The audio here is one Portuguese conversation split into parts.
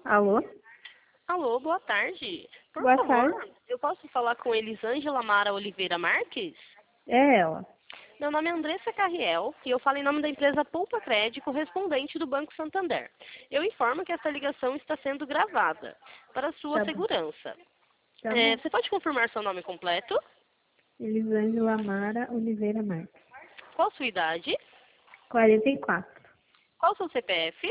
Alô? Alô, boa tarde. Por Boa favor, tarde. eu posso falar com Elisângela Mara Oliveira Marques? É ela. Meu nome é Andressa Carriel e eu falo em nome da empresa Poupa Crédito, correspondente do Banco Santander. Eu informo que essa ligação está sendo gravada para sua Tá bom. segurança. Tá bom. Você pode confirmar seu nome completo? Elisângela Mara Oliveira Marques. Qual sua idade? 44. Qual seu CPF?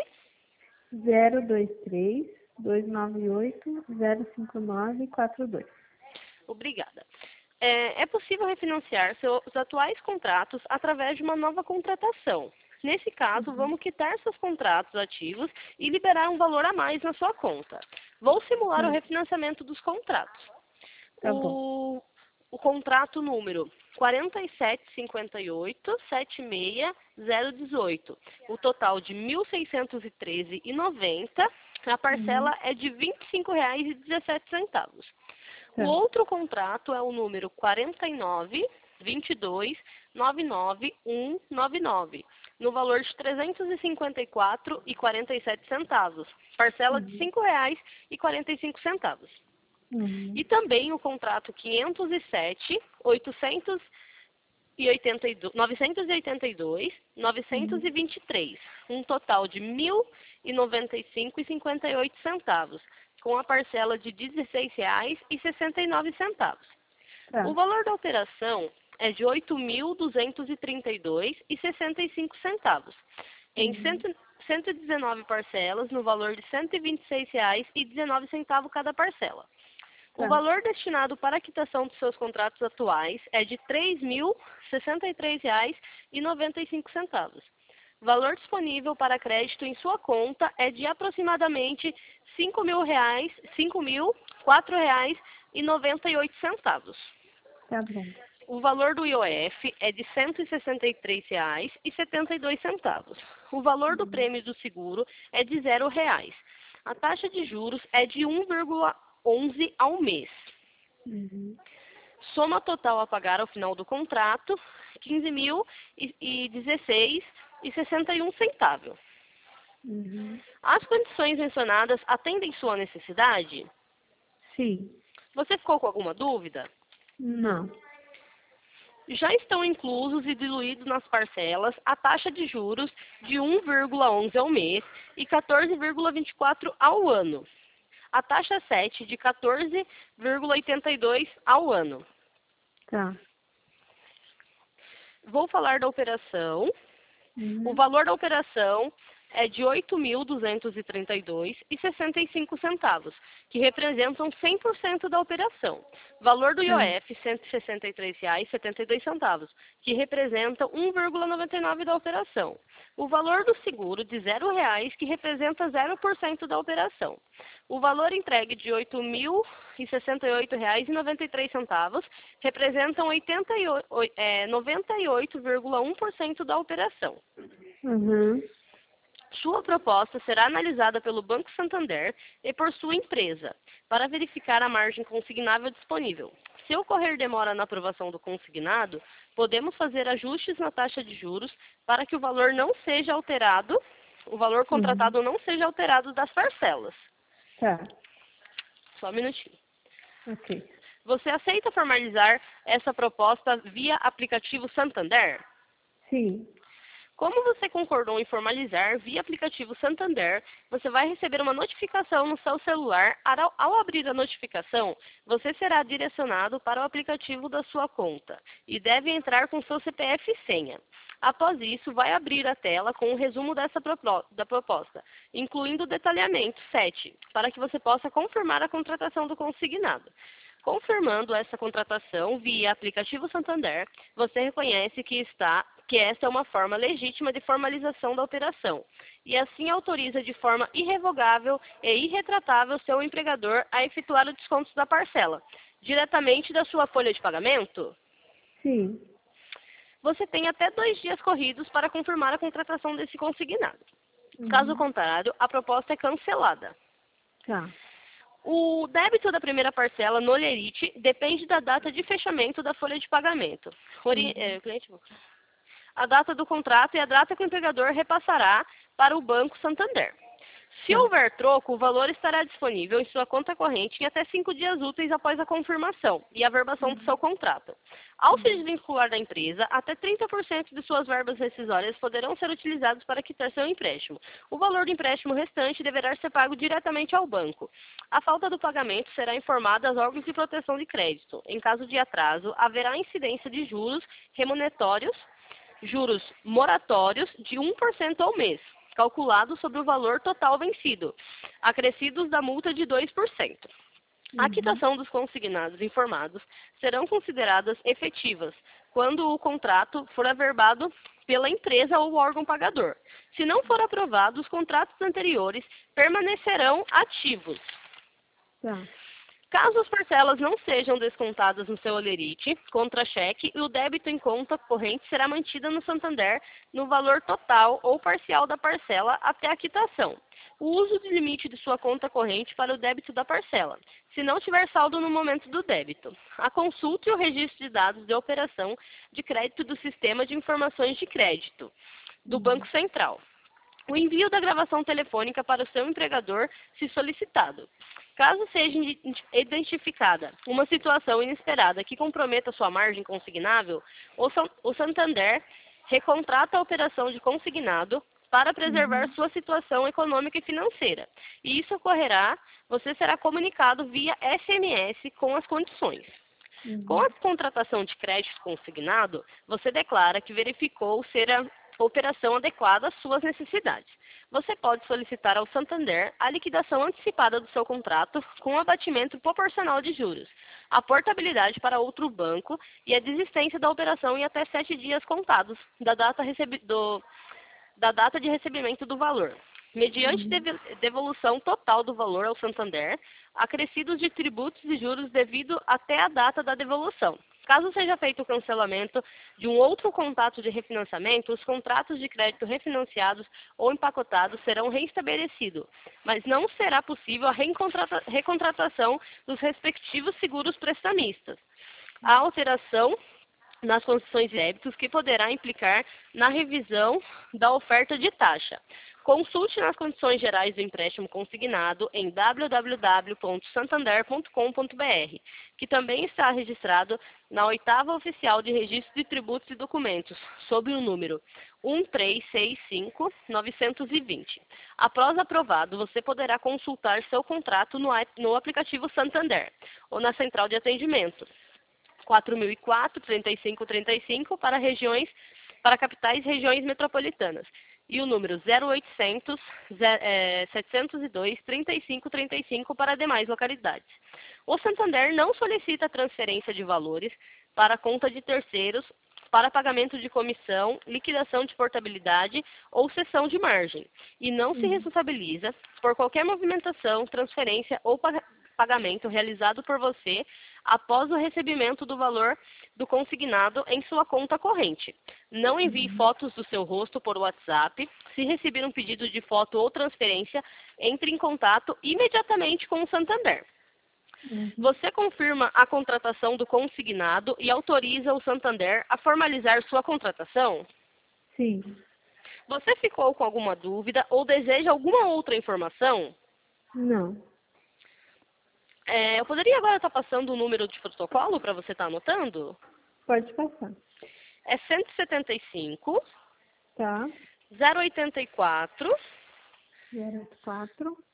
023 298 05942. Obrigada. É possível refinanciar seus atuais contratos através de uma nova contratação. Nesse caso, vamos quitar seus contratos ativos e liberar um valor a mais na sua conta. Vou simular o refinanciamento dos contratos. Tá bom. O contrato número 4758-76018. O total de R$ 1.613,90. A parcela é de R$ 25,17. O Tá. outro contrato é o número 49-22-99199, no valor de R$ 354,47. Parcela de R$ 5,45. E também o contrato 507-982-923, um total de R$ 1.095,58, com a parcela de R$ 16,69. Tá. O valor da operação é de R$ 8.232,65, em 119 parcelas, no valor de R$ 126,19 cada parcela. O Tá. valor destinado para a quitação dos seus contratos atuais é de R$ 3.063,95. Valor disponível para crédito em sua conta é de aproximadamente R$ 5.004,98. Tá bom. O valor do IOF é de R$ 163,72. O valor do prêmio do seguro é de R$ 0. A taxa de juros é de 1,11 ao mês. Soma total a pagar ao final do contrato, R$ 15.016,61. As condições mencionadas atendem sua necessidade? Sim. Você ficou com alguma dúvida? Não. Já estão inclusos e diluídos nas parcelas a taxa de juros de 1,11 ao mês e 14,24 ao ano. A taxa 7 de 14,82 ao ano. Tá. Vou falar da operação. O valor da operação é de R$ 8.232,65, que representam 100% da operação. Valor do IOF, R$ 163,72, que representa 1,99 da operação. O valor do seguro de R$ 0, que representa 0% da operação. O valor entregue de R$ 8.068,93 representam 98,1% da operação. Sua proposta será analisada pelo Banco Santander e por sua empresa, para verificar a margem consignável disponível. Se ocorrer demora na aprovação do consignado, podemos fazer ajustes na taxa de juros para que o valor não seja alterado, o valor contratado não seja alterado das parcelas. Tá. Só um minutinho. Ok. Você aceita formalizar essa proposta via aplicativo Santander? Sim. Como você concordou em formalizar via aplicativo Santander, você vai receber uma notificação no seu celular. Ao abrir a notificação, você será direcionado para o aplicativo da sua conta e deve entrar com seu CPF e senha. Após isso, vai abrir a tela com o resumo da proposta, incluindo o detalhamento 7, para que você possa confirmar a contratação do consignado. Confirmando essa contratação via aplicativo Santander, você reconhece que esta é uma forma legítima de formalização da operação e assim autoriza de forma irrevogável e irretratável seu empregador a efetuar o desconto da parcela, diretamente da sua folha de pagamento? Sim. Você tem até 2 dias corridos para confirmar a contratação desse consignado. Caso contrário, a proposta é cancelada. Tá. O débito da primeira parcela no Lerite depende da data de fechamento da folha de pagamento. A data do contrato e a data que o empregador repassará para o Banco Santander. Se houver troco, o valor estará disponível em sua conta corrente em até 5 dias úteis após a confirmação e averbação do seu contrato. Ao se desvincular da empresa, até 30% de suas verbas rescisórias poderão ser utilizados para quitar seu empréstimo. O valor do empréstimo restante deverá ser pago diretamente ao banco. A falta do pagamento será informada aos órgãos de proteção de crédito. Em caso de atraso, haverá incidência de juros remuneratórios, juros moratórios de 1% ao mês, calculado sobre o valor total vencido, acrescidos da multa de 2%. A quitação dos consignados informados serão consideradas efetivas quando o contrato for averbado pela empresa ou órgão pagador. Se não for aprovado, os contratos anteriores permanecerão ativos. Tá. Caso as parcelas não sejam descontadas no seu holerite, contra-cheque, o débito em conta corrente será mantido no Santander no valor total ou parcial da parcela até a quitação. O uso do limite de sua conta corrente para o débito da parcela, se não tiver saldo no momento do débito. A consulta e o registro de dados de operação de crédito do Sistema de Informações de Crédito do Banco Central. O envio da gravação telefônica para o seu empregador, se solicitado. Caso seja identificada uma situação inesperada que comprometa sua margem consignável, o Santander recontrata a operação de consignado para preservar sua situação econômica e financeira. E isso ocorrerá, você será comunicado via SMS com as condições. Com a contratação de crédito consignado, você declara que verificou ser a operação adequada às suas necessidades. Você pode solicitar ao Santander a liquidação antecipada do seu contrato com abatimento proporcional de juros, a portabilidade para outro banco e a desistência da operação em até 7 dias contados da data de recebimento do valor, mediante devolução total do valor ao Santander, acrescidos de tributos e juros devido até a data da devolução. Caso seja feito o cancelamento de um outro contrato de refinanciamento, os contratos de crédito refinanciados ou empacotados serão reestabelecidos, mas não será possível a recontratação dos respectivos seguros prestamistas. A alteração nas condições de débitos que poderá implicar na revisão da oferta de taxa. Consulte nas condições gerais do empréstimo consignado em www.santander.com.br, que também está registrado na 8ª Oficial de Registro de Tributos e Documentos, sob o número 1365920. Após aprovado, você poderá consultar seu contrato no aplicativo Santander ou na central de atendimento 4004-3535 para capitais e regiões metropolitanas, e o número 0800 702 3535 para demais localidades. O Santander não solicita transferência de valores para conta de terceiros para pagamento de comissão, liquidação de portabilidade ou cessão de margem, e não se responsabiliza por qualquer movimentação, transferência ou pagamento realizado por você após o recebimento do valor do consignado em sua conta corrente. Não envie fotos do seu rosto por WhatsApp. Se receber um pedido de foto ou transferência, entre em contato imediatamente com o Santander. Você confirma a contratação do consignado e autoriza o Santander a formalizar sua contratação? Sim. Você ficou com alguma dúvida ou deseja alguma outra informação? Não. Eu poderia agora estar passando o número de protocolo para você estar anotando? Pode passar. É 175 Tá. 084 084.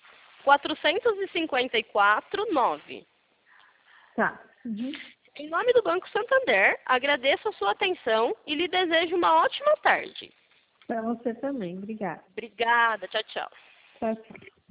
454 9. Tá. Em nome do Banco Santander, agradeço a sua atenção e lhe desejo uma ótima tarde. Para você também. Obrigada. Obrigada. Tchau, tchau. Tchau, tchau.